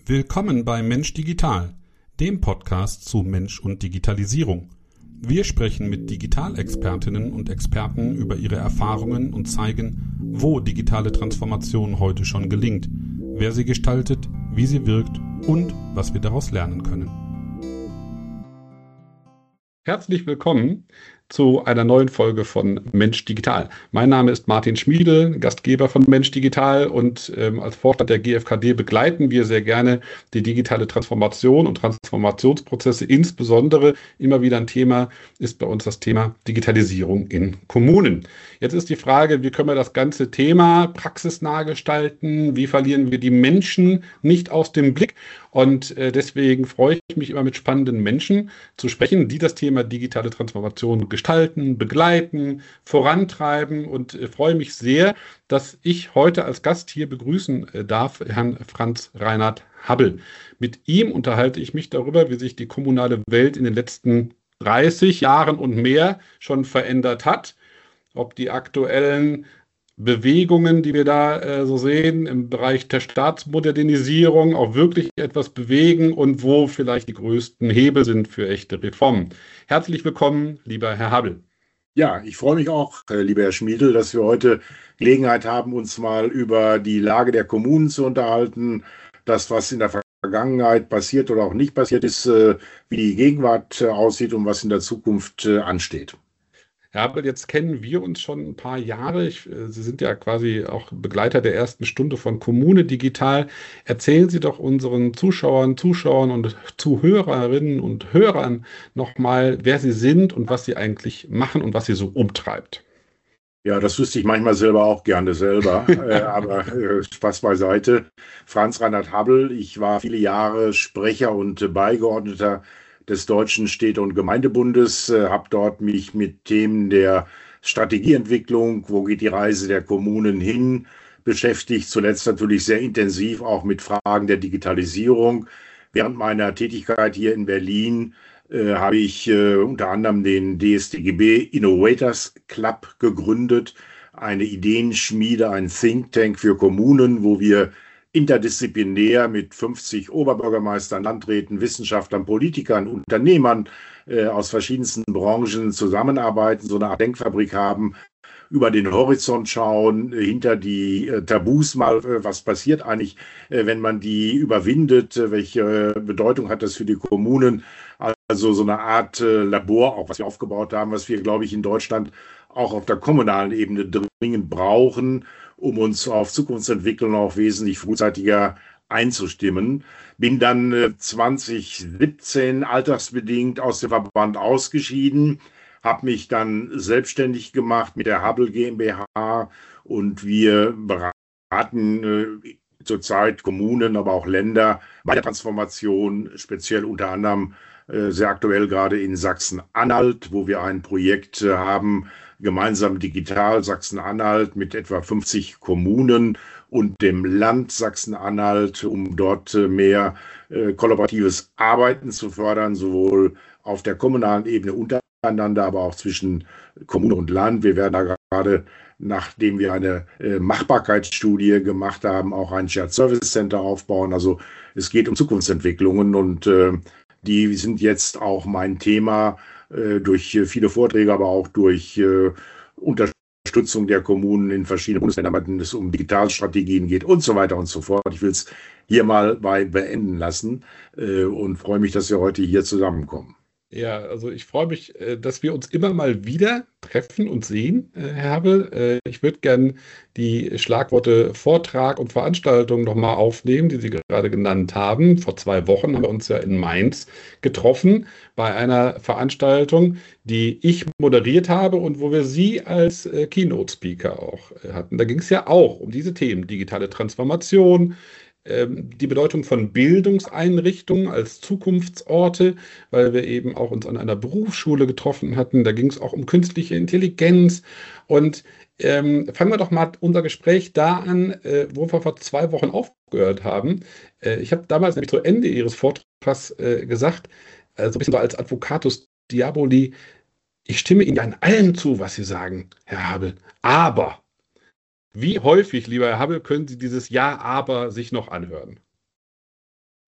Willkommen bei Mensch Digital, dem Podcast zu Mensch und Digitalisierung. Wir sprechen mit Digitalexpertinnen und Experten über ihre Erfahrungen und zeigen, wo digitale Transformation heute schon gelingt, wer sie gestaltet, wie sie wirkt und was wir daraus lernen können. Herzlich willkommen zu einer neuen Folge von Mensch Digital. Mein Name ist Martin Schmiedl, Gastgeber von Mensch Digital, und als Vorstand der GfKD begleiten wir sehr gerne die digitale Transformation und Transformationsprozesse. Insbesondere immer wieder ein Thema ist bei uns das Thema Digitalisierung in Kommunen. Jetzt ist die Frage, wie können wir das ganze Thema praxisnah gestalten? Wie verlieren wir die Menschen nicht aus dem Blick? Und deswegen freue ich mich immer, mit spannenden Menschen zu sprechen, die das Thema digitale Transformation gestalten, begleiten, vorantreiben, und freue mich sehr, dass ich heute als Gast hier begrüßen darf Herrn Franz Reinhard Habbel. Mit ihm unterhalte ich mich darüber, wie sich die kommunale Welt in den letzten 30 Jahren und mehr schon verändert hat, ob die aktuellen Bewegungen, die wir da so sehen im Bereich der Staatsmodernisierung, auch wirklich etwas bewegen und wo vielleicht die größten Hebel sind für echte Reformen. Herzlich willkommen, lieber Herr Habbel. Ja, ich freue mich auch, lieber Herr Schmiedl, dass wir heute Gelegenheit haben, uns mal über die Lage der Kommunen zu unterhalten, das, was in der Vergangenheit passiert oder auch nicht passiert ist, wie die Gegenwart aussieht und was in der Zukunft ansteht. Herr Habbel, jetzt kennen wir uns schon ein paar Jahre. Sie sind ja quasi auch Begleiter der ersten Stunde von Kommune Digital. Erzählen Sie doch unseren Zuschauern und Zuhörerinnen und Hörern nochmal, wer Sie sind und was Sie eigentlich machen und was Sie so umtreibt. Ja, das wüsste ich manchmal selber auch gerne selber, aber Spaß beiseite. Franz Reinhard Habbel, ich war viele Jahre Sprecher und Beigeordneter des Deutschen Städte- und Gemeindebundes, habe dort mich mit Themen der Strategieentwicklung, wo geht die Reise der Kommunen hin, beschäftigt, zuletzt natürlich sehr intensiv auch mit Fragen der Digitalisierung. Während meiner Tätigkeit hier in Berlin habe ich unter anderem den DSDGB Innovators Club gegründet, eine Ideenschmiede, ein Think Tank für Kommunen, wo wir interdisziplinär mit 50 Oberbürgermeistern, Landräten, Wissenschaftlern, Politikern, Unternehmern aus verschiedensten Branchen zusammenarbeiten, so eine Art Denkfabrik haben, über den Horizont schauen, hinter die Tabus mal, was passiert eigentlich, wenn man die überwindet, welche Bedeutung hat das für die Kommunen, also so eine Art Labor, auch was wir aufgebaut haben, was wir, glaube ich, in Deutschland auch auf der kommunalen Ebene dringend brauchen, um uns auf Zukunftsentwicklung auch wesentlich frühzeitiger einzustimmen. Bin dann 2017 altersbedingt aus dem Verband ausgeschieden, habe mich dann selbstständig gemacht mit der Habbel GmbH, und wir beraten zurzeit Kommunen, aber auch Länder bei der Transformation, speziell unter anderem sehr aktuell gerade in Sachsen-Anhalt, wo wir ein Projekt haben, gemeinsam digital Sachsen-Anhalt mit etwa 50 Kommunen und dem Land Sachsen-Anhalt, um dort mehr kollaboratives Arbeiten zu fördern, sowohl auf der kommunalen Ebene untereinander, aber auch zwischen Kommune und Land. Wir werden da gerade, nachdem wir eine Machbarkeitsstudie gemacht haben, auch ein Shared Service Center aufbauen. Also es geht um Zukunftsentwicklungen, und die sind jetzt auch mein Thema durch viele Vorträge, aber auch durch Unterstützung der Kommunen in verschiedenen Bundesländern, wenn es um Digitalstrategien geht und so weiter und so fort. Ich will es hier mal bei beenden lassen und freue mich, dass wir heute hier zusammenkommen. Ja, also ich freue mich, dass wir uns immer mal wieder treffen und sehen, Herr Habbel. Ich würde gern die Schlagworte Vortrag und Veranstaltung nochmal aufnehmen, die Sie gerade genannt haben. Vor 2 Wochen haben wir uns ja in Mainz getroffen bei einer Veranstaltung, die ich moderiert habe und wo wir Sie als Keynote-Speaker auch hatten. Da ging es ja auch um diese Themen: digitale Transformation, die Bedeutung von Bildungseinrichtungen als Zukunftsorte, weil wir eben auch uns an einer Berufsschule getroffen hatten. Da ging es auch um künstliche Intelligenz. Und fangen wir doch mal unser Gespräch da an, wo wir vor 2 Wochen aufgehört haben. Ich habe damals nämlich zu Ende Ihres Vortrags gesagt, so ein bisschen so als Advocatus Diaboli: Ich stimme Ihnen ja in allem zu, was Sie sagen, Herr Habbel, aber wie häufig, lieber Herr Habbel, können Sie dieses Ja, aber sich noch anhören?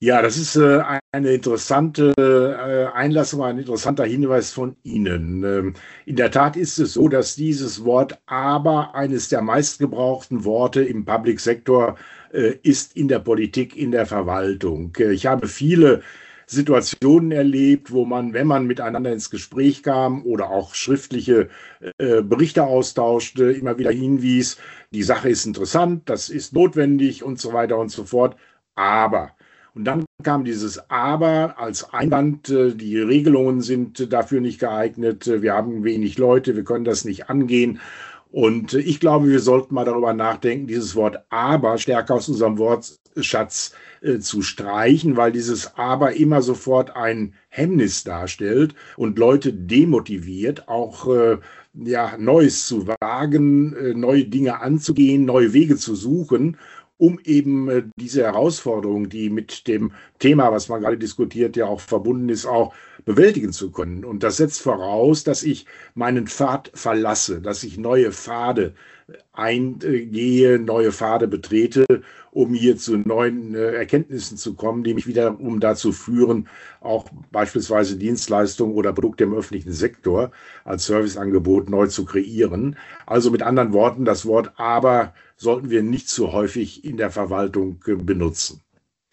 Ja, das ist eine interessante Einlassung, ein interessanter Hinweis von Ihnen. In der Tat ist es so, dass dieses Wort aber eines der meistgebrauchten Worte im Public Sector ist in der Politik, in der Verwaltung. Ich habe viele Situationen erlebt, wo man, wenn man miteinander ins Gespräch kam oder auch schriftliche Berichte austauschte, immer wieder hinwies, die Sache ist interessant, das ist notwendig und so weiter und so fort. Aber. Und dann kam dieses Aber als Einwand, die Regelungen sind dafür nicht geeignet, wir haben wenig Leute, wir können das nicht angehen. Und ich glaube, wir sollten mal darüber nachdenken, dieses Wort Aber stärker aus unserem Wortschatz zu streichen, weil dieses Aber immer sofort ein Hemmnis darstellt und Leute demotiviert, auch ja, Neues zu wagen, neue Dinge anzugehen, neue Wege zu suchen, um eben diese Herausforderung, die mit dem Thema, was man gerade diskutiert, ja auch verbunden ist, auch bewältigen zu können. Und das setzt voraus, dass ich meinen Pfad verlasse, dass ich neue Pfade eingehe, neue Pfade betrete, um hier zu neuen Erkenntnissen zu kommen, die mich wiederum dazu führen, auch beispielsweise Dienstleistungen oder Produkte im öffentlichen Sektor als Serviceangebot neu zu kreieren. Also mit anderen Worten, das Wort aber sollten wir nicht zu häufig in der Verwaltung benutzen.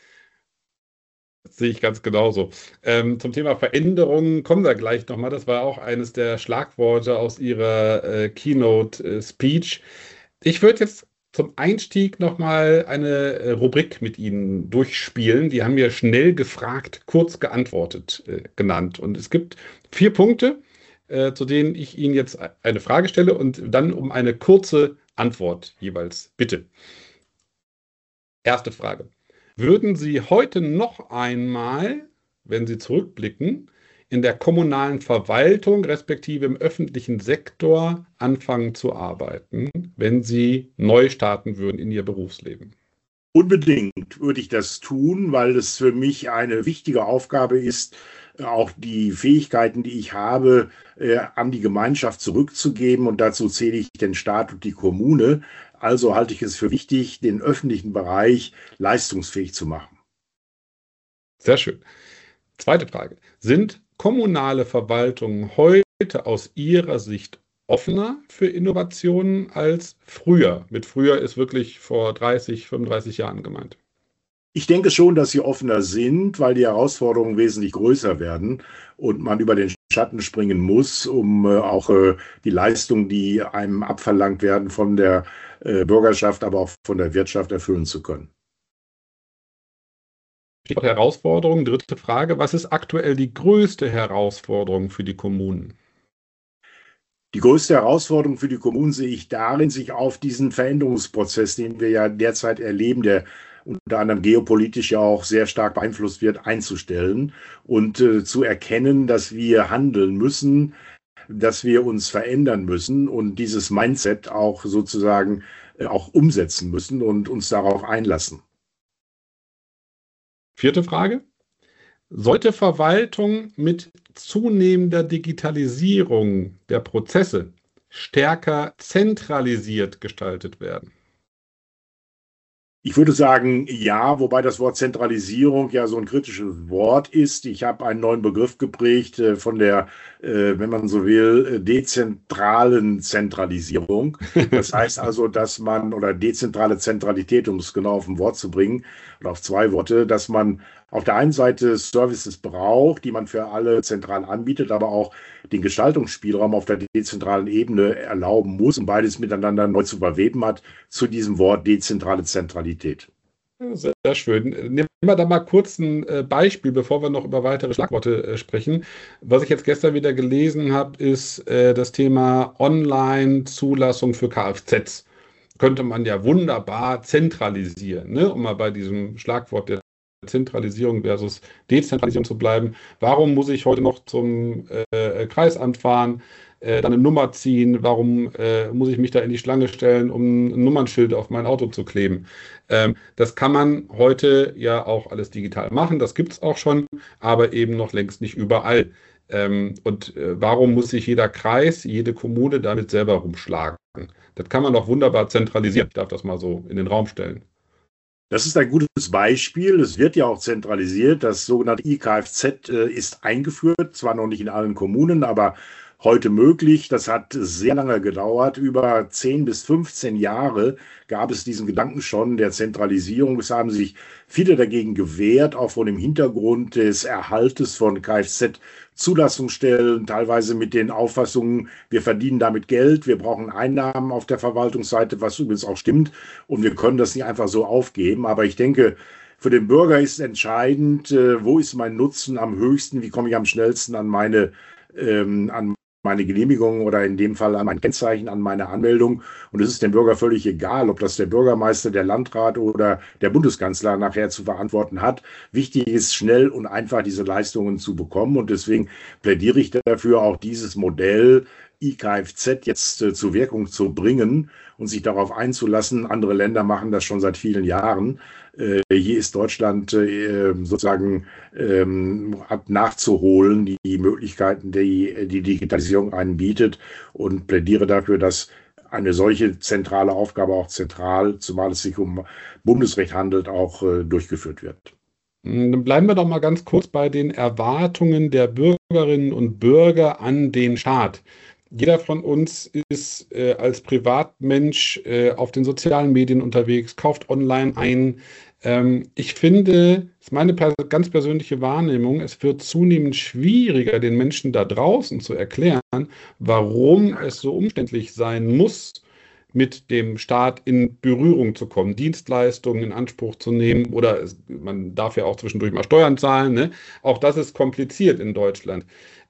Das sehe ich ganz genauso. Zum Thema Veränderungen kommen wir gleich nochmal. Das war auch eines der Schlagworte aus Ihrer Keynote-Speech. Ich würde jetzt zum Einstieg nochmal eine Rubrik mit Ihnen durchspielen. Die haben wir schnell gefragt, kurz geantwortet genannt. Und es gibt 4 Punkte, zu denen ich Ihnen jetzt eine Frage stelle und dann um eine kurze Antwort jeweils bitte. Erste Frage. Würden Sie heute noch einmal, wenn Sie zurückblicken, in der kommunalen Verwaltung respektive im öffentlichen Sektor anfangen zu arbeiten, wenn Sie neu starten würden in Ihr Berufsleben? Unbedingt würde ich das tun, weil es für mich eine wichtige Aufgabe ist, auch die Fähigkeiten, die ich habe, an die Gemeinschaft zurückzugeben. Und dazu zähle ich den Staat und die Kommune. Also halte ich es für wichtig, den öffentlichen Bereich leistungsfähig zu machen. Sehr schön. Zweite Frage. Sind kommunale Verwaltungen heute aus Ihrer Sicht offener für Innovationen als früher? Mit früher ist wirklich vor 30, 35 Jahren gemeint. Ich denke schon, dass sie offener sind, weil die Herausforderungen wesentlich größer werden und man über den Schatten springen muss, um auch die Leistungen, die einem abverlangt werden von der Bürgerschaft, aber auch von der Wirtschaft erfüllen zu können. Stichwort Herausforderung. Dritte Frage. Was ist aktuell die größte Herausforderung für die Kommunen? Die größte Herausforderung für die Kommunen sehe ich darin, sich auf diesen Veränderungsprozess, den wir ja derzeit erleben, der unter anderem geopolitisch ja auch sehr stark beeinflusst wird, einzustellen und zu erkennen, dass wir handeln müssen, dass wir uns verändern müssen und dieses Mindset auch sozusagen auch umsetzen müssen und uns darauf einlassen. Vierte Frage. Sollte Verwaltung mit zunehmender Digitalisierung der Prozesse stärker zentralisiert gestaltet werden? Ich würde sagen, ja, wobei das Wort Zentralisierung ja so ein kritisches Wort ist. Ich habe einen neuen Begriff geprägt von der, wenn man so will, dezentralen Zentralisierung. Das heißt also, dass man, oder dezentrale Zentralität, um es genau auf ein Wort zu bringen, oder auf 2 Worte, dass man auf der einen Seite Services braucht, die man für alle zentral anbietet, aber auch den Gestaltungsspielraum auf der dezentralen Ebene erlauben muss und beides miteinander neu zu verweben hat zu diesem Wort dezentrale Zentralität. Sehr, sehr schön. Nehmen wir da mal kurz ein Beispiel, bevor wir noch über weitere Schlagworte sprechen. Was ich jetzt gestern wieder gelesen habe, ist das Thema Online-Zulassung für Kfz. Könnte man ja wunderbar zentralisieren, ne? Um mal bei diesem Schlagwort der Zentralisierung versus Dezentralisierung zu bleiben. Warum muss ich heute noch zum Kreisamt fahren, dann eine Nummer ziehen? Warum muss ich mich da in die Schlange stellen, um ein Nummernschild auf mein Auto zu kleben? Das kann man heute ja auch alles digital machen, das gibt es auch schon, aber eben noch längst nicht überall. Warum muss sich jeder Kreis, jede Kommune damit selber rumschlagen? Das kann man doch wunderbar zentralisieren. Ich darf das mal so in den Raum stellen. Das ist ein gutes Beispiel. Es wird ja auch zentralisiert. Das sogenannte IKFZ ist eingeführt, zwar noch nicht in allen Kommunen, aber heute möglich. Das hat sehr lange gedauert. Über 10 bis 15 Jahre gab es diesen Gedanken schon der Zentralisierung. Es haben sich viele dagegen gewehrt, auch vor dem Hintergrund des Erhaltes von Kfz-Zulassungsstellen, teilweise mit den Auffassungen, wir verdienen damit Geld, wir brauchen Einnahmen auf der Verwaltungsseite, was übrigens auch stimmt, und wir können das nicht einfach so aufgeben. Aber ich denke, für den Bürger ist entscheidend, wo ist mein Nutzen am höchsten, wie komme ich am schnellsten an meine Genehmigung oder in dem Fall an mein Kennzeichen, an meine Anmeldung. Und es ist dem Bürger völlig egal, ob das der Bürgermeister, der Landrat oder der Bundeskanzler nachher zu verantworten hat. Wichtig ist, schnell und einfach diese Leistungen zu bekommen. Und deswegen plädiere ich dafür, auch dieses Modell IKFZ jetzt zur Wirkung zu bringen und sich darauf einzulassen. Andere Länder machen das schon seit vielen Jahren. Hier ist Deutschland sozusagen hat nachzuholen, die Möglichkeiten, die die Digitalisierung einen bietet, und plädiere dafür, dass eine solche zentrale Aufgabe auch zentral, zumal es sich um Bundesrecht handelt, auch durchgeführt wird. Dann bleiben wir doch mal ganz kurz bei den Erwartungen der Bürgerinnen und Bürger an den Staat. Jeder von uns ist als Privatmensch auf den sozialen Medien unterwegs, kauft online ein. Ich finde, das ist meine ganz persönliche Wahrnehmung, es wird zunehmend schwieriger, den Menschen da draußen zu erklären, warum es so umständlich sein muss, mit dem Staat in Berührung zu kommen, Dienstleistungen in Anspruch zu nehmen, oder man darf ja auch zwischendurch mal Steuern zahlen, ne? Auch das ist kompliziert in Deutschland.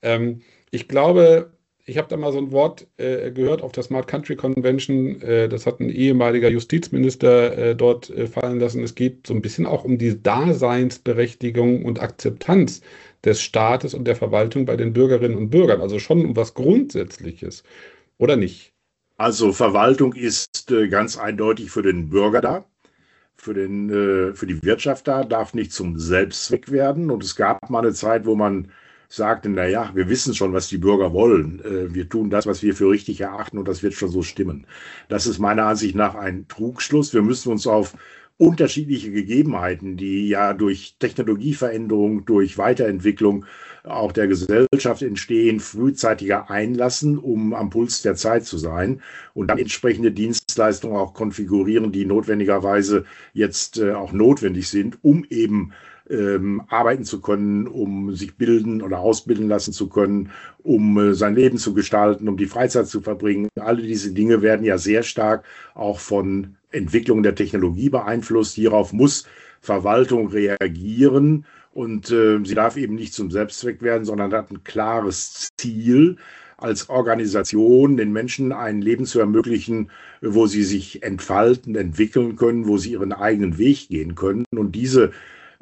Ich glaube, ich habe da mal so ein Wort gehört auf der Smart Country Convention, das hat ein ehemaliger Justizminister dort fallen lassen. Es geht so ein bisschen auch um die Daseinsberechtigung und Akzeptanz des Staates und der Verwaltung bei den Bürgerinnen und Bürgern. Also schon um was Grundsätzliches, oder nicht? Also Verwaltung ist ganz eindeutig für den Bürger da, für die Wirtschaft da, darf nicht zum Selbstzweck werden. Und es gab mal eine Zeit, wo man sagte, naja, wir wissen schon, was die Bürger wollen. Wir tun das, was wir für richtig erachten, und das wird schon so stimmen. Das ist meiner Ansicht nach ein Trugschluss. Wir müssen uns auf unterschiedliche Gegebenheiten, die ja durch Technologieveränderung, durch Weiterentwicklung auch der Gesellschaft entstehen, frühzeitiger einlassen, um am Puls der Zeit zu sein und dann entsprechende Dienstleistungen auch konfigurieren, die notwendigerweise jetzt auch notwendig sind, um eben arbeiten zu können, um sich bilden oder ausbilden lassen zu können, um sein Leben zu gestalten, um die Freizeit zu verbringen. Alle diese Dinge werden ja sehr stark auch von Entwicklung der Technologie beeinflusst. Hierauf muss Verwaltung reagieren, und sie darf eben nicht zum Selbstzweck werden, sondern hat ein klares Ziel, als Organisation den Menschen ein Leben zu ermöglichen, wo sie sich entfalten, entwickeln können, wo sie ihren eigenen Weg gehen können. Und diese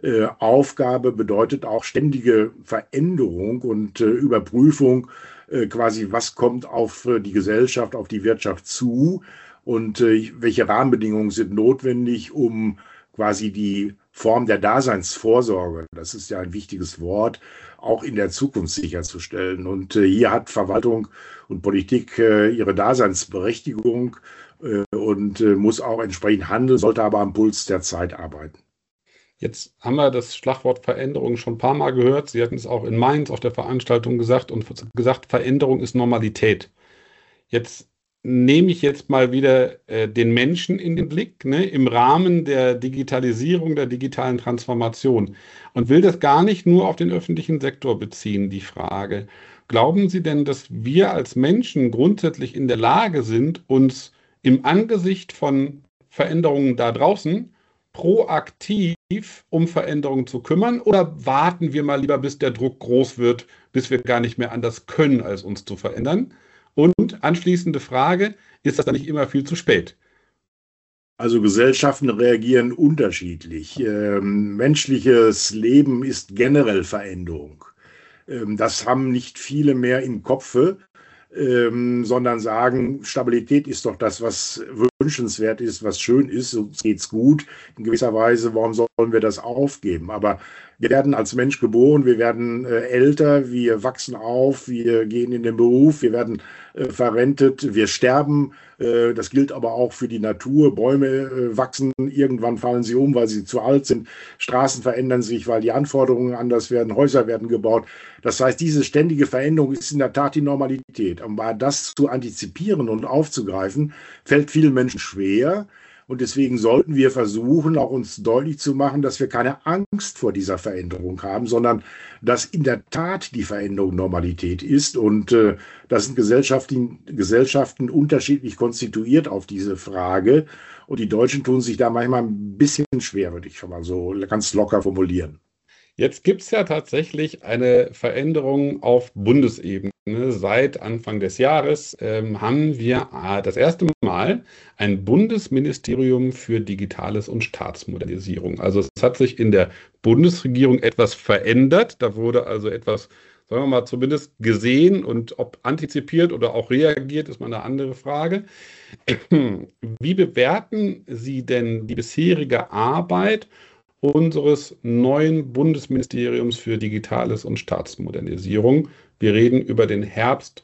Aufgabe bedeutet auch ständige Veränderung und Überprüfung, quasi, was kommt auf die Gesellschaft, auf die Wirtschaft zu, und welche Rahmenbedingungen sind notwendig, um quasi die Form der Daseinsvorsorge, das ist ja ein wichtiges Wort, auch in der Zukunft sicherzustellen. Und hier hat Verwaltung und Politik ihre Daseinsberechtigung und muss auch entsprechend handeln, sollte aber am Puls der Zeit arbeiten. Jetzt haben wir das Schlagwort Veränderung schon ein paar Mal gehört. Sie hatten es auch in Mainz auf der Veranstaltung gesagt und gesagt, Veränderung ist Normalität. Jetzt nehme ich jetzt mal wieder den Menschen in den Blick, ne, im Rahmen der Digitalisierung, der digitalen Transformation, und will das gar nicht nur auf den öffentlichen Sektor beziehen, die Frage. Glauben Sie denn, dass wir als Menschen grundsätzlich in der Lage sind, uns im Angesicht von Veränderungen da draußen proaktiv um Veränderungen zu kümmern, oder warten wir mal lieber, bis der Druck groß wird, bis wir gar nicht mehr anders können, als uns zu verändern? Und anschließende Frage, ist das dann nicht immer viel zu spät? Also Gesellschaften reagieren unterschiedlich. Menschliches Leben ist generell Veränderung. Das haben nicht viele mehr im Kopfe. sondern sagen, Stabilität ist doch das, was wünschenswert ist, was schön ist, uns geht's gut. In gewisser Weise, warum sollen wir das aufgeben? Aber wir werden als Mensch geboren, wir werden älter, wir wachsen auf, wir gehen in den Beruf, wir werden verrentet, wir sterben. Das gilt aber auch für die Natur. Bäume wachsen, irgendwann fallen sie um, weil sie zu alt sind. Straßen verändern sich, weil die Anforderungen anders werden. Häuser werden gebaut. Das heißt, diese ständige Veränderung ist in der Tat die Normalität. Aber das zu antizipieren und aufzugreifen, fällt vielen Menschen schwer. Und deswegen sollten wir versuchen, auch uns deutlich zu machen, dass wir keine Angst vor dieser Veränderung haben, sondern dass in der Tat die Veränderung Normalität ist. Und das sind Gesellschaften unterschiedlich konstituiert auf diese Frage. Und die Deutschen tun sich da manchmal ein bisschen schwer, würde ich schon mal so ganz locker formulieren. Jetzt gibt es ja tatsächlich eine Veränderung auf Bundesebene. Seit Anfang des Jahres haben wir das erste Mal ein Bundesministerium für Digitales und Staatsmodernisierung. Also es hat sich in der Bundesregierung etwas verändert. Da wurde also etwas, sagen wir mal, zumindest gesehen, und ob antizipiert oder auch reagiert, ist mal eine andere Frage. Wie bewerten Sie denn die bisherige Arbeit unseres neuen Bundesministeriums für Digitales und Staatsmodernisierung? Wir reden über den Herbst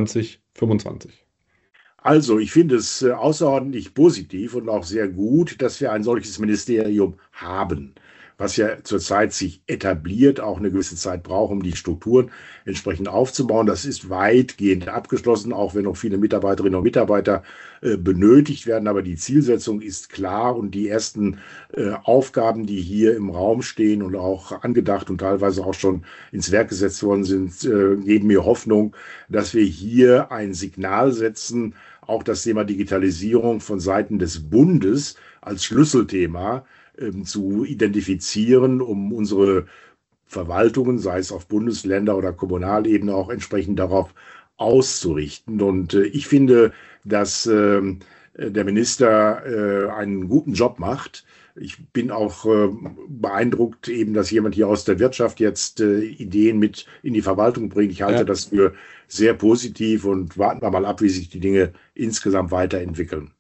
2025. Also, ich finde es außerordentlich positiv und auch sehr gut, dass wir ein solches Ministerium haben, was ja zurzeit sich etabliert, auch eine gewisse Zeit braucht, um die Strukturen entsprechend aufzubauen. Das ist weitgehend abgeschlossen, auch wenn noch viele Mitarbeiterinnen und Mitarbeiter benötigt werden. Aber die Zielsetzung ist klar, und die ersten Aufgaben, die hier im Raum stehen und auch angedacht und teilweise auch schon ins Werk gesetzt worden sind, geben mir Hoffnung, dass wir hier ein Signal setzen, auch das Thema Digitalisierung von Seiten des Bundes als Schlüsselthema zu identifizieren, um unsere Verwaltungen, sei es auf Bundesländer- oder Kommunalebene, auch entsprechend darauf auszurichten. Und ich finde, dass der Minister einen guten Job macht. Ich bin auch beeindruckt, eben, dass jemand hier aus der Wirtschaft jetzt Ideen mit in die Verwaltung bringt. Ich halte das für sehr positiv, und warten wir mal ab, wie sich die Dinge insgesamt weiterentwickeln.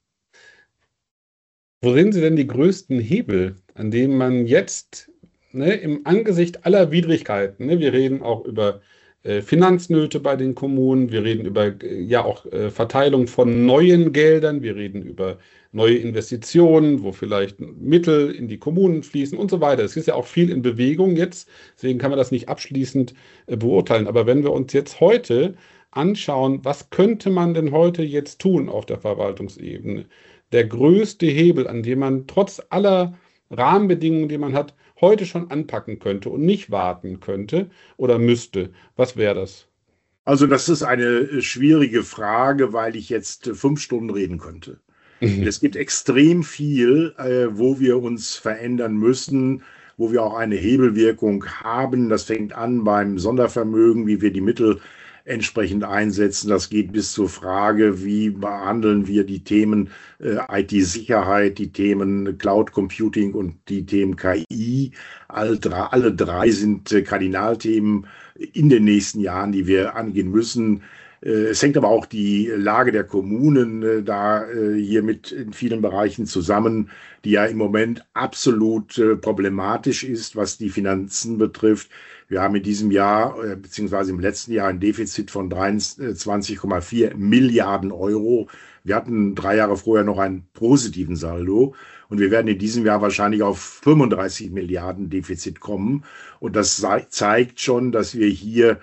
Wo sehen Sie denn die größten Hebel, an denen man jetzt, im Angesicht aller Widrigkeiten, wir reden auch über Finanznöte bei den Kommunen, wir reden über auch Verteilung von neuen Geldern, wir reden über neue Investitionen, wo vielleicht Mittel in die Kommunen fließen und so weiter. Es ist ja auch viel in Bewegung jetzt, deswegen kann man das nicht abschließend beurteilen. Aber wenn wir uns jetzt heute anschauen, was könnte man denn heute jetzt tun auf der Verwaltungsebene? Der größte Hebel, an dem man trotz aller Rahmenbedingungen, die man hat, heute schon anpacken könnte und nicht warten könnte oder müsste, was wäre das? Also das ist eine schwierige Frage, weil ich jetzt 5 Stunden reden könnte. Es gibt extrem viel, wo wir uns verändern müssen, wo wir auch eine Hebelwirkung haben. Das fängt an beim Sondervermögen, wie wir die Mittel entsprechend einsetzen. Das geht bis zur Frage, wie behandeln wir die Themen IT-Sicherheit, die Themen Cloud Computing und die Themen KI. Alle drei sind Kardinalthemen in den nächsten Jahren, die wir angehen müssen. Es hängt aber auch die Lage der Kommunen hier mit in vielen Bereichen zusammen, die ja im Moment absolut problematisch ist, was die Finanzen betrifft. Wir haben in diesem Jahr beziehungsweise im letzten Jahr ein Defizit von 23,4 Milliarden Euro. Wir hatten 3 Jahre vorher noch einen positiven Saldo, und wir werden in diesem Jahr wahrscheinlich auf 35 Milliarden Defizit kommen. Und das zeigt schon, dass wir hier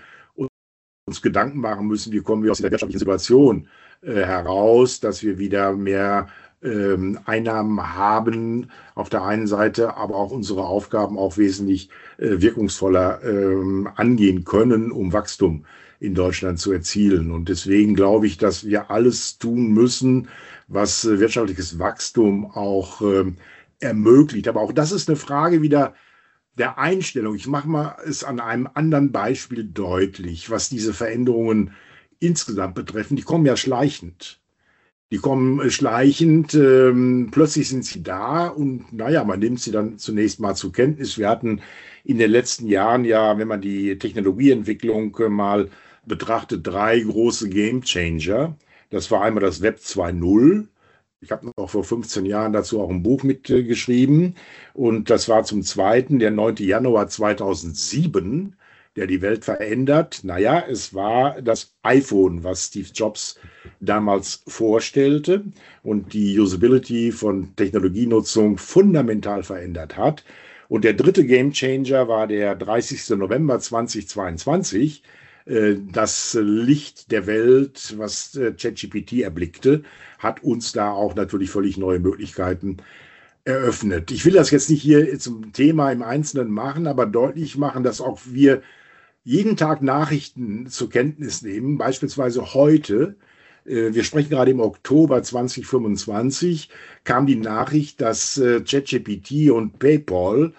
uns Gedanken machen müssen, wie kommen wir aus der wirtschaftlichen Situation heraus, dass wir wieder mehr Einnahmen haben auf der einen Seite, aber auch unsere Aufgaben auch wesentlich wirkungsvoller angehen können, um Wachstum in Deutschland zu erzielen. Und deswegen glaube ich, dass wir alles tun müssen, was wirtschaftliches Wachstum auch ermöglicht. Aber auch das ist eine Frage wieder der Einstellung. Ich mache mal es an einem anderen Beispiel deutlich, was diese Veränderungen insgesamt betreffen. Die kommen ja schleichend. Die kommen schleichend, plötzlich sind sie da, und naja, man nimmt sie dann zunächst mal zur Kenntnis. Wir hatten in den letzten Jahren ja, wenn man die Technologieentwicklung mal betrachtet drei große Gamechanger. Das war einmal das Web 2.0. Ich habe noch vor 15 Jahren dazu auch ein Buch mitgeschrieben. Und das war zum Zweiten der 9. Januar 2007, der die Welt verändert. Naja, es war das iPhone, was Steve Jobs damals vorstellte und die Usability von Technologienutzung fundamental verändert hat. Und der dritte Gamechanger war der 30. November 2022, das Licht der Welt, was ChatGPT erblickte, hat uns da auch natürlich völlig neue Möglichkeiten eröffnet. Ich will das jetzt nicht hier zum Thema im Einzelnen machen, aber deutlich machen, dass auch wir jeden Tag Nachrichten zur Kenntnis nehmen, beispielsweise heute. Wir sprechen gerade im Oktober 2025, kam die Nachricht, dass ChatGPT und PayPal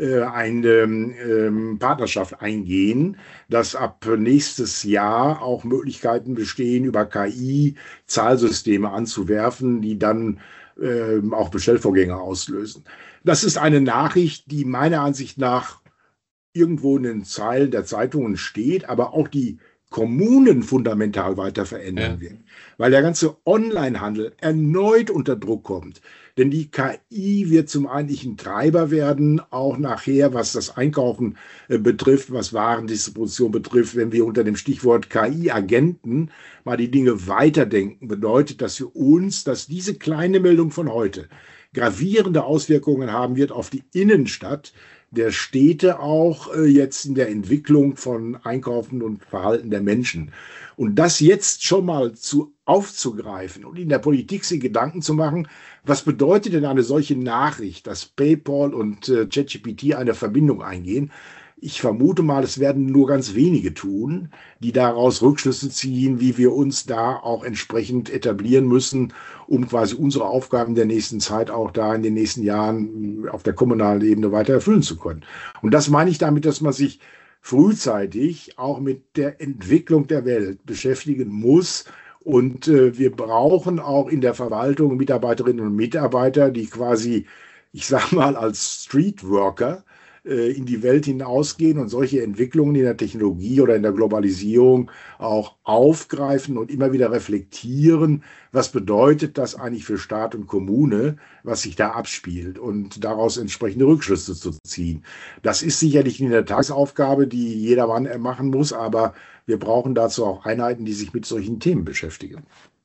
eine Partnerschaft eingehen, dass ab nächstes Jahr auch Möglichkeiten bestehen, über KI Zahlsysteme anzuwerfen, die dann auch Bestellvorgänge auslösen. Das ist eine Nachricht, die meiner Ansicht nach irgendwo in den Zeilen der Zeitungen steht, aber auch die Kommunen fundamental weiter verändern wird, weil der ganze Onlinehandel erneut unter Druck kommt. Denn die KI wird zum eigentlichen Treiber werden, auch nachher, was das Einkaufen betrifft, was Warendistribution betrifft. Wenn wir unter dem Stichwort KI-Agenten mal die Dinge weiterdenken, bedeutet das für uns, dass diese kleine Meldung von heute gravierende Auswirkungen haben wird auf die Innenstadt der Städte, auch jetzt in der Entwicklung von Einkaufen und Verhalten der Menschen. Und das jetzt schon mal aufzugreifen und in der Politik sich Gedanken zu machen, was bedeutet denn eine solche Nachricht, dass PayPal und ChatGPT eine Verbindung eingehen? Ich vermute mal, es werden nur ganz wenige tun, die daraus Rückschlüsse ziehen, wie wir uns da auch entsprechend etablieren müssen, um quasi unsere Aufgaben der nächsten Zeit auch da in den nächsten Jahren auf der kommunalen Ebene weiter erfüllen zu können. Und das meine ich damit, dass man sich frühzeitig auch mit der Entwicklung der Welt beschäftigen muss. Und wir brauchen auch in der Verwaltung Mitarbeiterinnen und Mitarbeiter, die quasi, ich sage mal, als Streetworker in die Welt hinausgehen und solche Entwicklungen in der Technologie oder in der Globalisierung auch aufgreifen und immer wieder reflektieren, was bedeutet das eigentlich für Staat und Kommune, was sich da abspielt und daraus entsprechende Rückschlüsse zu ziehen. Das ist sicherlich eine Tagesaufgabe, die jedermann machen muss, aber wir brauchen dazu auch Einheiten, die sich mit solchen Themen beschäftigen.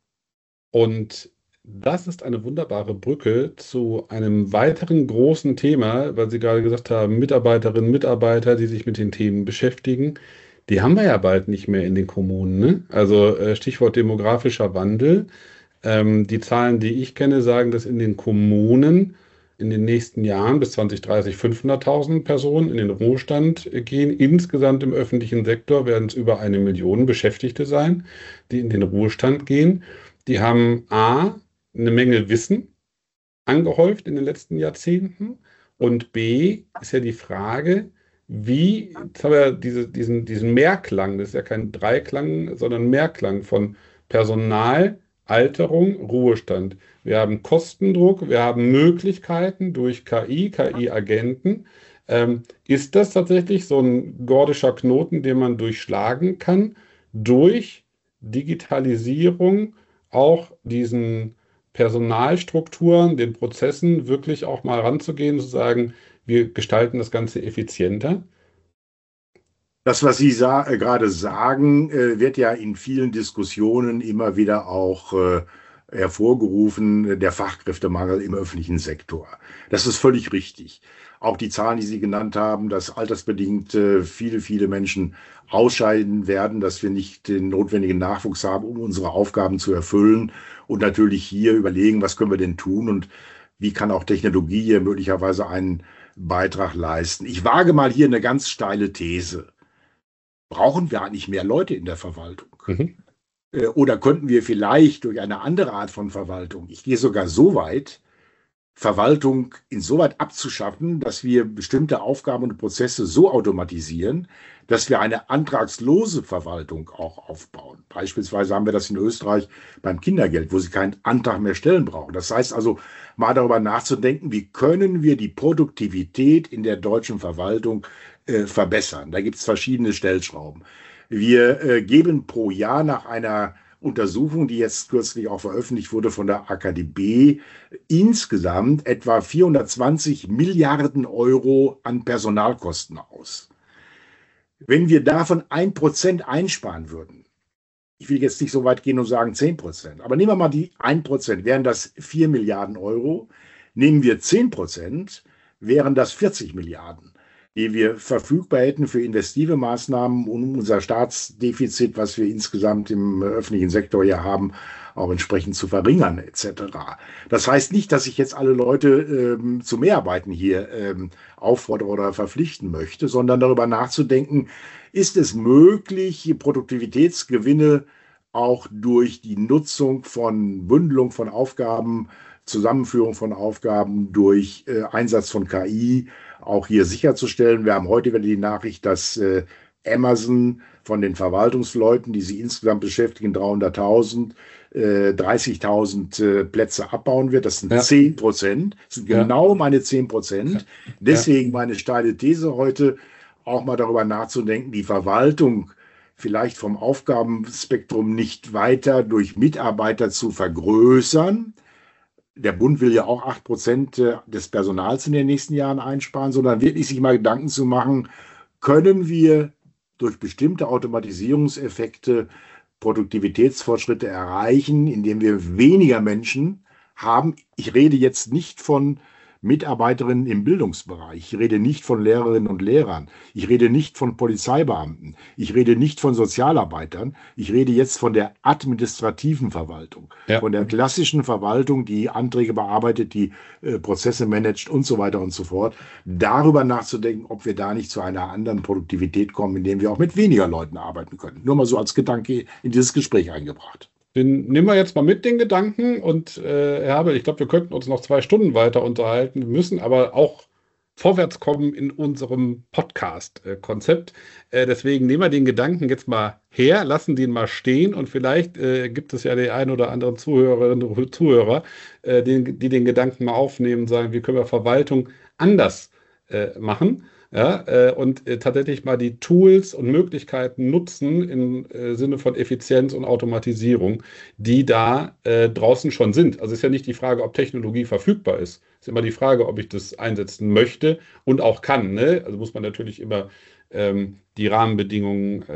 Und das ist eine wunderbare Brücke zu einem weiteren großen Thema, weil Sie gerade gesagt haben, Mitarbeiterinnen, Mitarbeiter, die sich mit den Themen beschäftigen. Die haben wir ja bald nicht mehr in den Kommunen, ne? Also Stichwort demografischer Wandel. Die Zahlen, die ich kenne, sagen, dass in den Kommunen in den nächsten Jahren bis 2030 500.000 Personen in den Ruhestand gehen. Insgesamt im öffentlichen Sektor werden es über 1 Million Beschäftigte sein, die in den Ruhestand gehen. Die haben eine Menge Wissen angehäuft in den letzten Jahrzehnten. Und B ist ja die Frage, jetzt haben wir diesen Mehrklang, das ist ja kein Dreiklang, sondern Mehrklang von Personal, Alterung, Ruhestand. Wir haben Kostendruck, wir haben Möglichkeiten durch KI, KI-Agenten. Ist das tatsächlich so ein gordischer Knoten, den man durchschlagen kann, durch Digitalisierung auch diesen Personalstrukturen, den Prozessen wirklich auch mal ranzugehen, zu sagen, wir gestalten das Ganze effizienter? Das, was Sie gerade sagen, wird ja in vielen Diskussionen immer wieder auch hervorgerufen, der Fachkräftemangel im öffentlichen Sektor. Das ist völlig richtig. Auch die Zahlen, die Sie genannt haben, dass altersbedingt viele, viele Menschen ausscheiden werden, dass wir nicht den notwendigen Nachwuchs haben, um unsere Aufgaben zu erfüllen und natürlich hier überlegen, was können wir denn tun und wie kann auch Technologie hier möglicherweise einen Beitrag leisten. Ich wage mal hier eine ganz steile These. Brauchen wir eigentlich mehr Leute in der Verwaltung? Mhm. Oder könnten wir vielleicht durch eine andere Art von Verwaltung, ich gehe sogar so weit, Verwaltung insoweit abzuschaffen, dass wir bestimmte Aufgaben und Prozesse so automatisieren, dass wir eine antragslose Verwaltung auch aufbauen. Beispielsweise haben wir das in Österreich beim Kindergeld, wo Sie keinen Antrag mehr stellen brauchen. Das heißt also, mal darüber nachzudenken, wie können wir die Produktivität in der deutschen Verwaltung verbessern. Da gibt es verschiedene Stellschrauben. Wir geben pro Jahr nach einer Untersuchung, die jetzt kürzlich auch veröffentlicht wurde von der AKDB, insgesamt etwa 420 Milliarden Euro an Personalkosten aus. Wenn wir davon 1% einsparen würden, ich will jetzt nicht so weit gehen und sagen 10%, aber nehmen wir mal die 1%, wären das 4 Milliarden Euro. Nehmen wir 10%, wären das 40 Milliarden, die wir verfügbar hätten für investive Maßnahmen, um unser Staatsdefizit, was wir insgesamt im öffentlichen Sektor hier haben, auch entsprechend zu verringern, etc. Das heißt nicht, dass ich jetzt alle Leute zu Mehrarbeiten hier auffordere oder verpflichten möchte, sondern darüber nachzudenken, ist es möglich, Produktivitätsgewinne auch durch die Nutzung von Bündelung von Aufgaben, Zusammenführung von Aufgaben durch Einsatz von KI auch hier sicherzustellen. Wir haben heute wieder die Nachricht, dass Amazon von den Verwaltungsleuten, die sie insgesamt beschäftigen, 300.000, 30.000 Plätze abbauen wird. Das sind Ja. 10%. Das sind genau meine 10%. Deswegen meine steile These heute, auch mal darüber nachzudenken, die Verwaltung vielleicht vom Aufgabenspektrum nicht weiter durch Mitarbeiter zu vergrößern. Der Bund will ja auch 8% des Personals in den nächsten Jahren einsparen, sondern wirklich sich mal Gedanken zu machen, können wir durch bestimmte Automatisierungseffekte Produktivitätsfortschritte erreichen, indem wir weniger Menschen haben. Ich rede jetzt nicht von Mitarbeiterinnen im Bildungsbereich. Ich rede nicht von Lehrerinnen und Lehrern. Ich rede nicht von Polizeibeamten. Ich rede nicht von Sozialarbeitern. Ich rede jetzt von der administrativen Verwaltung, von der klassischen Verwaltung, die Anträge bearbeitet, die Prozesse managt und so weiter und so fort. Darüber nachzudenken, ob wir da nicht zu einer anderen Produktivität kommen, indem wir auch mit weniger Leuten arbeiten können. Nur mal so als Gedanke in dieses Gespräch eingebracht. Den nehmen wir jetzt mal mit, den Gedanken. Und Herr Habel, ich glaube, wir könnten uns noch 2 Stunden weiter unterhalten. Wir müssen aber auch vorwärts kommen in unserem Podcast-Konzept. Deswegen nehmen wir den Gedanken jetzt mal her, lassen den mal stehen und vielleicht gibt es ja die ein oder anderen Zuhörerinnen und Zuhörer, die den Gedanken mal aufnehmen und sagen, wie können wir Verwaltung anders machen. Ja, und tatsächlich mal die Tools und Möglichkeiten nutzen im Sinne von Effizienz und Automatisierung, die da draußen schon sind. Also ist ja nicht die Frage, ob Technologie verfügbar ist. Ist immer die Frage, ob ich das einsetzen möchte und auch kann. Ne? Also muss man natürlich immer die Rahmenbedingungen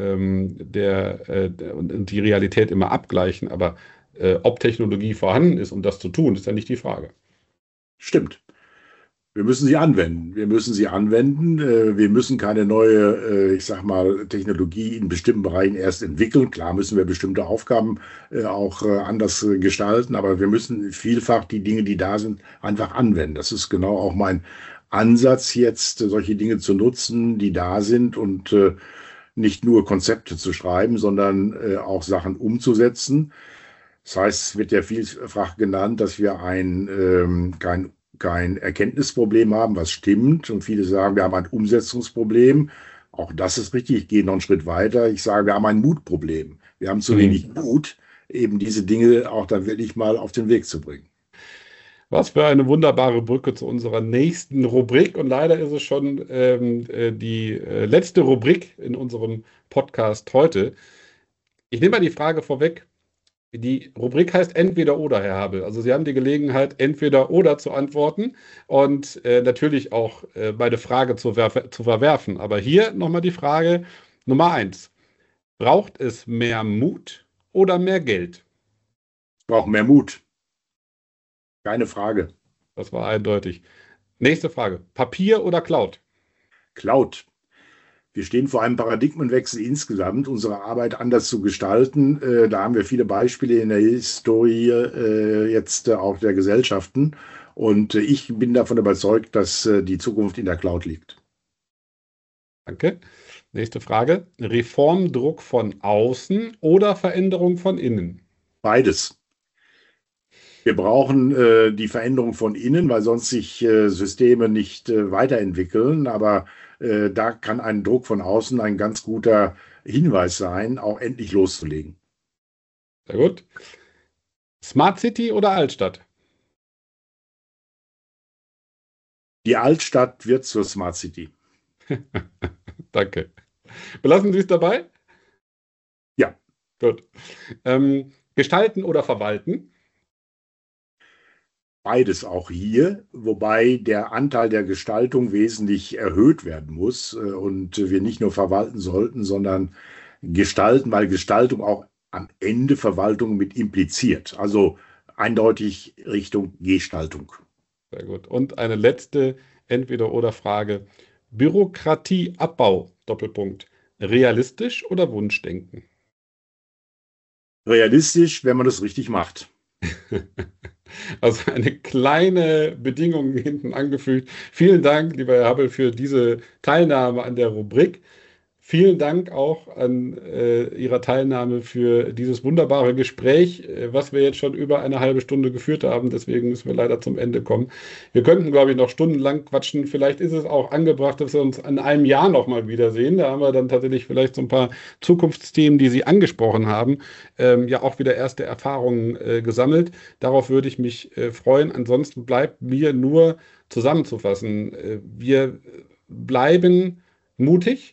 und die Realität immer abgleichen. Aber ob Technologie vorhanden ist, um das zu tun, ist ja nicht die Frage. Stimmt. Wir müssen sie anwenden. Wir müssen sie anwenden. Wir müssen keine neue, ich sag mal, Technologie in bestimmten Bereichen erst entwickeln. Klar müssen wir bestimmte Aufgaben auch anders gestalten, aber wir müssen vielfach die Dinge, die da sind, einfach anwenden. Das ist genau auch mein Ansatz jetzt, solche Dinge zu nutzen, die da sind und nicht nur Konzepte zu schreiben, sondern auch Sachen umzusetzen. Das heißt, es wird ja vielfach genannt, dass wir kein Erkenntnisproblem haben, was stimmt. Und viele sagen, wir haben ein Umsetzungsproblem. Auch das ist richtig. Ich gehe noch einen Schritt weiter. Ich sage, wir haben ein Mutproblem. Wir haben zu wenig Mut, eben diese Dinge auch dann wirklich mal auf den Weg zu bringen. Was für eine wunderbare Brücke zu unserer nächsten Rubrik. Und leider ist es schon die letzte Rubrik in unserem Podcast heute. Ich nehme mal die Frage vorweg. Die Rubrik heißt Entweder oder, Herr Habel. Also Sie haben die Gelegenheit, entweder oder zu antworten und natürlich auch meine Frage zu verwerfen. Aber hier nochmal die Frage Nummer 1. Braucht es mehr Mut oder mehr Geld? Ich brauche mehr Mut. Keine Frage. Das war eindeutig. Nächste Frage. Papier oder Cloud? Cloud. Wir stehen vor einem Paradigmenwechsel insgesamt, unsere Arbeit anders zu gestalten. Da haben wir viele Beispiele in der Historie jetzt auch der Gesellschaften. Und ich bin davon überzeugt, dass die Zukunft in der Cloud liegt. Danke. Nächste Frage. Reformdruck von außen oder Veränderung von innen? Beides. Wir brauchen die Veränderung von innen, weil sonst sich Systeme nicht weiterentwickeln. Aber da kann ein Druck von außen ein ganz guter Hinweis sein, auch endlich loszulegen. Sehr gut. Smart City oder Altstadt? Die Altstadt wird zur Smart City. Danke. Belassen Sie es dabei? Gut. Gestalten oder verwalten? Beides auch hier, wobei der Anteil der Gestaltung wesentlich erhöht werden muss und wir nicht nur verwalten sollten, sondern gestalten, weil Gestaltung auch am Ende Verwaltung mit impliziert. Also eindeutig Richtung Gestaltung. Sehr gut. Und eine letzte Entweder-oder-Frage. Bürokratieabbau, Doppelpunkt. Realistisch oder Wunschdenken? Realistisch, wenn man das richtig macht. Also eine kleine Bedingung hinten angefügt. Vielen Dank, lieber Herr Habbel, für diese Teilnahme an der Rubrik. Vielen Dank auch an Ihrer Teilnahme für dieses wunderbare Gespräch, was wir jetzt schon über eine halbe Stunde geführt haben. Deswegen müssen wir leider zum Ende kommen. Wir könnten, glaube ich, noch stundenlang quatschen. Vielleicht ist es auch angebracht, dass wir uns in einem Jahr nochmal wiedersehen. Da haben wir dann tatsächlich vielleicht so ein paar Zukunftsthemen, die Sie angesprochen haben, ja auch wieder erste Erfahrungen gesammelt. Darauf würde ich mich freuen. Ansonsten bleibt mir nur zusammenzufassen. Wir bleiben mutig.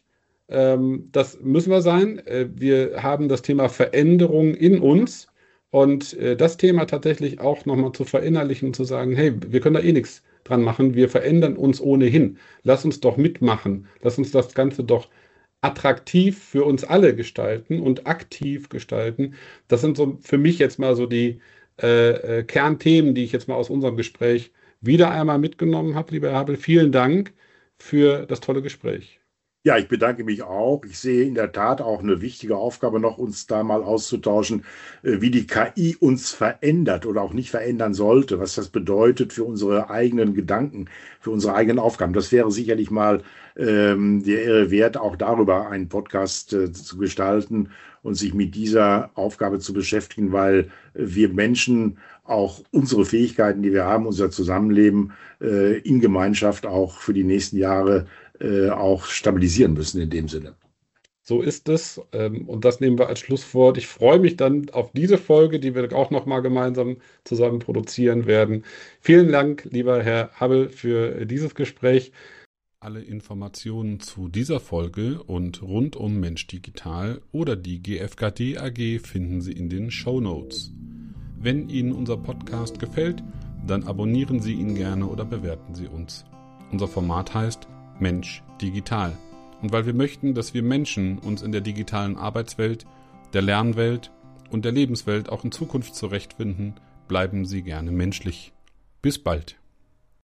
Das müssen wir sein. Wir haben das Thema Veränderung in uns und das Thema tatsächlich auch nochmal zu verinnerlichen und zu sagen, hey, wir können da eh nichts dran machen. Wir verändern uns ohnehin. Lass uns doch mitmachen. Lass uns das Ganze doch attraktiv für uns alle gestalten und aktiv gestalten. Das sind so für mich jetzt mal so die Kernthemen, die ich jetzt mal aus unserem Gespräch wieder einmal mitgenommen habe, lieber Herr Habel. Vielen Dank für das tolle Gespräch. Ja, ich bedanke mich auch. Ich sehe in der Tat auch eine wichtige Aufgabe noch, uns da mal auszutauschen, wie die KI uns verändert oder auch nicht verändern sollte, was das bedeutet für unsere eigenen Gedanken, für unsere eigenen Aufgaben. Das wäre sicherlich mal der Ehre wert, auch darüber einen Podcast zu gestalten und sich mit dieser Aufgabe zu beschäftigen, weil wir Menschen auch unsere Fähigkeiten, die wir haben, unser Zusammenleben in Gemeinschaft auch für die nächsten Jahre auch stabilisieren müssen in dem Sinne. So ist es. Und das nehmen wir als Schlusswort. Ich freue mich dann auf diese Folge, die wir auch nochmal gemeinsam zusammen produzieren werden. Vielen Dank, lieber Herr Habbel, für dieses Gespräch. Alle Informationen zu dieser Folge und rund um Mensch Digital oder die GfKD AG finden Sie in den Shownotes. Wenn Ihnen unser Podcast gefällt, dann abonnieren Sie ihn gerne oder bewerten Sie uns. Unser Format heißt Mensch Digital. Und weil wir möchten, dass wir Menschen uns in der digitalen Arbeitswelt, der Lernwelt und der Lebenswelt auch in Zukunft zurechtfinden, bleiben Sie gerne menschlich. Bis bald.